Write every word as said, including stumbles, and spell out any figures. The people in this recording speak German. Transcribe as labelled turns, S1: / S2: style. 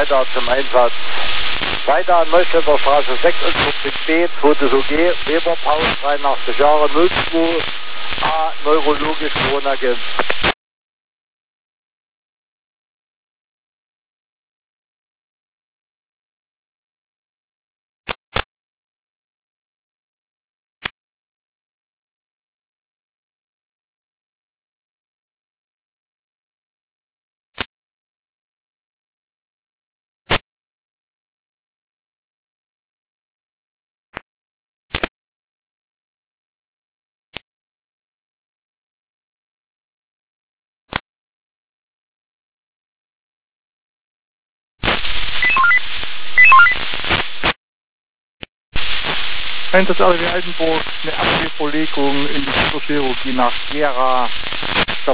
S1: weiter zum Einsatz. Weiter an Neustädter Straße sechsundvierzig B, zweites O G, Weberpaus, dreiundachtzig Jahre, null zwei A, neurologisch Corona-Gen.
S2: Einsatz R W Altenburg, eine Abwehrverlegung in die Kinderchirurgie nach Gera.